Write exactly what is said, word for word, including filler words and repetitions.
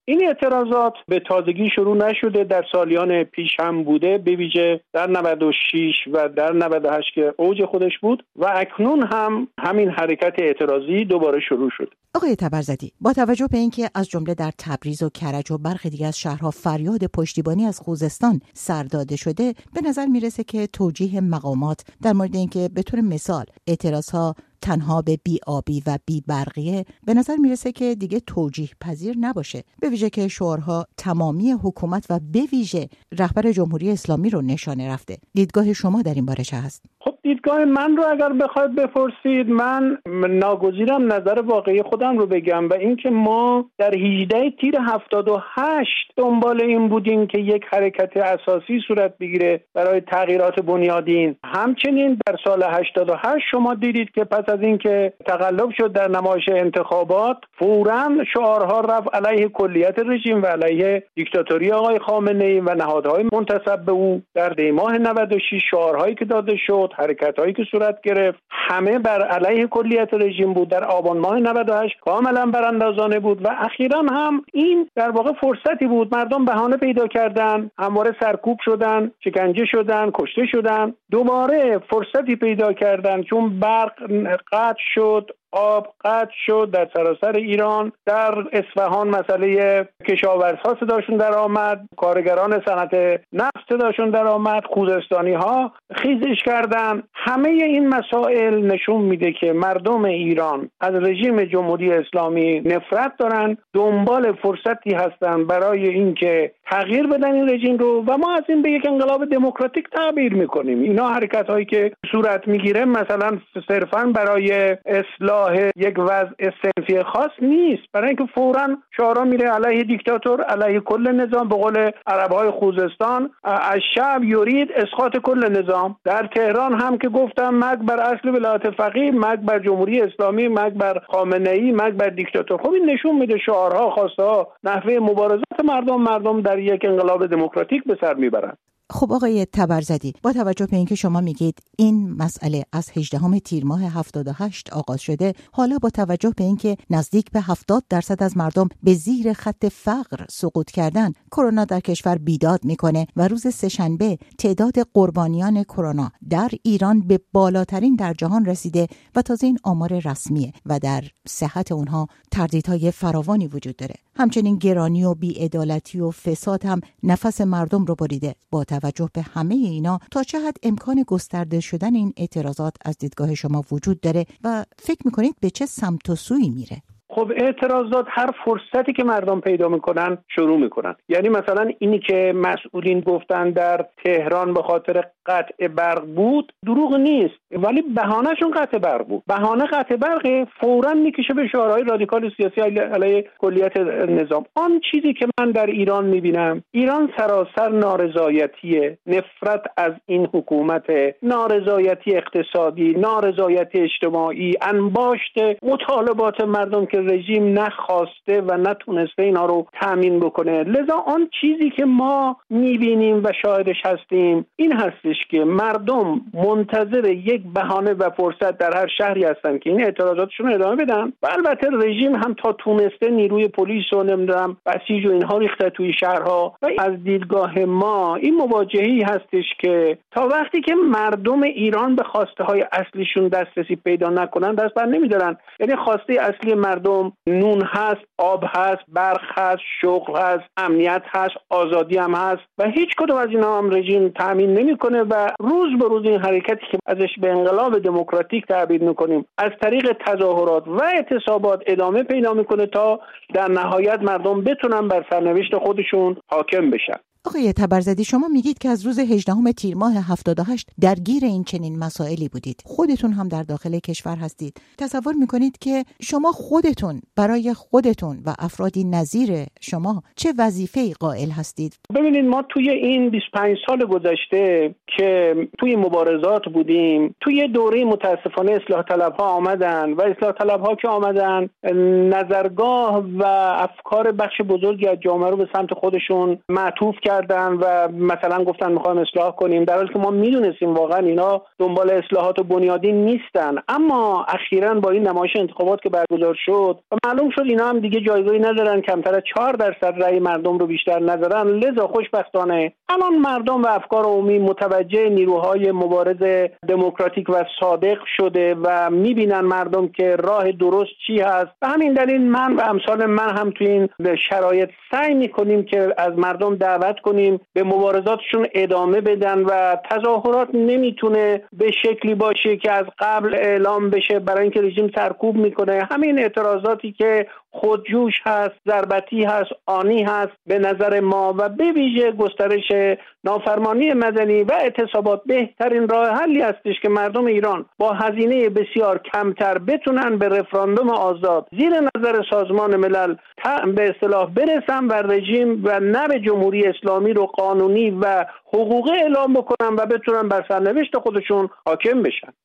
این اعتراضات به تازگی شروع نشده، در سالیان پیش هم بوده، به ویژه در نود و شش و در نود و هشت که اوج خودش بود و اکنون هم همین حرکت اعتراضی دوباره شروع شده. آقای تبرزدی، با توجه به اینکه از جمله در تبریز و کرج و برخی دیگر از شهرها فریاد پشتیبانی از خوزستان سر داده شده، به نظر میرسه که توجیه مقامات در مورد اینکه به طور مثال اعتراضها تنها به بی آبی و بی برقیه، به نظر میرسه که دیگه توجیه پذیر نباشه، به ویژه که شعارها تمامی حکومت و به ویژه رهبر جمهوری اسلامی رو نشانه رفته. دیدگاه شما در این باره چه هست؟ خب دیدگاه من رو اگر بخواید بپرسید، من ناگزیرم نظر واقعی خودم رو بگم و اینکه ما در هجدهم تیر هفتاد و هشت دنبال این بودیم که یک حرکت اساسی صورت بگیره برای تغییرات بنیادین. همچنین در سال هشتاد و هشت شما دیدید که پس از اینکه تقلب شد در نمایش انتخابات، فوراً شعارها رفت علیه کلیت رژیم و علیه دیکتاتوری آقای خامنه‌ای و نهادهای منتسب به او. در دی ماه نود و شش شعارهایی که داده شد، حرکت‌هایی که صورت گرفت، همه بر علیه کلیت رژیم بود. در آبان ماه نود و هشت کاملا براندازانه بود و اخیراً هم این در واقع فرصتی بود. مردم بهانه پیدا کردن، همواره سرکوب شدن، شکنجه شدن، کشته شدن، دوباره فرصتی پیدا کردن چون برق قطع شد، آب قطع شد در سراسر ایران. در اصفهان مسئله کشاورزها صداشون در آمد، کارگران صنعت نفت صداشون در آمد، خوزستانی ها خیزش کردن. همه این مسائل نشون میده که مردم ایران از رژیم جمهوری اسلامی نفرت دارن، دنبال فرصتی هستن برای اینکه تغییر بدن این رژیم رو و ما از این به یک انقلاب دموکراتیک تعبیر میکنیم. اینا حرکت هایی که صورت میگیره مثلا صرفا برای اصلاح یک وضع صنفی خاص نیست، برای اینکه فوراً شعارا میره علیه دیکتاتور، علیه کل نظام. به قول عربهای خوزستان، الشعب یرید اسقاط کل نظام. در تهران هم که گفتم مرگ بر اصل ولایت فقیه، مرگ بر جمهوری اسلامی، مرگ بر خامنه‌ای، مرگ بر دیکتاتور. خب این نشون میده شعارها، خواستها، نحوه مبارزات مردم مردم در یک انقلاب دموکراتیک به سر میبرن. خب آقای تبرزدی، با توجه به اینکه شما میگید این مسئله از هجدهم تیر ماه هفتاد و هشت آغاز شده، حالا با توجه به اینکه نزدیک به هفتاد درصد از مردم به زیر خط فقر سقوط کردن، کرونا در کشور بیداد میکنه و روز سه‌شنبه تعداد قربانیان کرونا در ایران به بالاترین در جهان رسیده و تازه این آمار رسمیه و در صحت اونها تردیدهای فراوانی وجود داره. همچنین گرانی و بی‌عدالتی و فساد هم نفس مردم رو بریده. با توجه به همه اینا، تا چه حد امکان گسترده شدن این اعتراضات از دیدگاه شما وجود داره و فکر میکنید به چه سمت و سوی میره؟ خب اعتراضات هر فرصتی که مردم پیدا میکنن شروع میکنن. یعنی مثلا اینی که مسئولین گفتن در تهران به خاطر قطع برق بود، دروغ نیست، ولی بهانهشون قطع برق بود. بهانه قطع برق فوراً میکشه به شعارهای رادیکال سیاسی علیه کلیت نظام. آن چیزی که من در ایران میبینم، ایران سراسر نارضایتیه، نفرت از این حکومت، نارضایتی اقتصادی، نارضایتی اجتماعی، انباشت مطالبات مردم که رژیم نخواسته و نتونسته اینا رو تامین بکنه. لذا آن چیزی که ما میبینیم و شاهدش هستیم این هستش که مردم منتظر یک بهانه و فرصت در هر شهری هستن که این اعتراضاتشون رو ادامه بدن و البته رژیم هم تا تونسته نیروی پلیس و نمیدونم بسیج و اینها ریخته توی شهرها. و از دیدگاه ما این مواجهه‌ای هستش که تا وقتی که مردم ایران به خواسته های اصلیشون دسترسی پیدا نکنن دست بر نمیدارن. یعنی خواسته اصلی مردم نون هست، آب هست، برق هست، شغل هست، امنیت هست، آزادی هم هست و هیچ کدوم از اینا هم رژیم تامین نمیکنه و روز به روز این حرکتی که ازش به انقلاب دموکراتیک تعبیر میکنیم از طریق تظاهرات و اعتصابات ادامه پیدا میکنه تا در نهایت مردم بتونن بر سرنوشت خودشون حاکم بشن. آقای تبرزدی، شما میگید که از روز هجدهم تیر ماه هفتاد و هشت درگیر این چنین مسائلی بودید. خودتون هم در داخل کشور هستید. تصور میکنید که شما خودتون برای خودتون و افرادی نظیر شما چه وظیفه‌ای قائل هستید؟ ببینید، ما توی این بیست و پنج سال گذشته که توی مبارزات بودیم، توی دوره متاسفانه اصلاح طلب‌ها آمدن و اصلاح طلب‌ها که آمدن نظرگاه و افکار بخش بزرگی از جامعه رو به سمت خودشون معطوف کردن و مثلا گفتن میخوایم اصلاح کنیم، در حالی که ما میدونستیم واقعا اینا دنبال اصلاحات بنیادی نیستن. اما اخیراً با این نمایش انتخابات که برگزار شد و معلوم شد اینا هم دیگه جایگاهی ندارن، کمتر از چهار درصد رأی مردم رو بیشتر ندارن، لذا خوشبختانه الان مردم و افکار عمومی متوجه نیروهای مبارز دموکراتیک و صادق شده و میبینن مردم که راه درست چی هست. به همین دلیل من و امثال من هم توی این شرایط سعی میکنیم که از مردم دعوت کنیم به مبارزاتشون ادامه بدن و تظاهرات نمیتونه به شکلی باشه که از قبل اعلام بشه برای اینکه رژیم سرکوب میکنه. همین اعتراضاتی که خودجوش هست، ضربتی هست، آنی هست به نظر ما و به ویژه گسترش نافرمانی مدنی و اعتصابات بهترین راه حلی هستش که مردم ایران با هزینه بسیار کمتر بتونن به رفراندوم آزاد زیر نظر سازمان ملل به اصطلاح برسن و رژیم و نه به جمهوری اسلامی رو قانونی و حقوقی اعلام بکنن و بتونن بر سرنوشت خودشون حاکم بشن.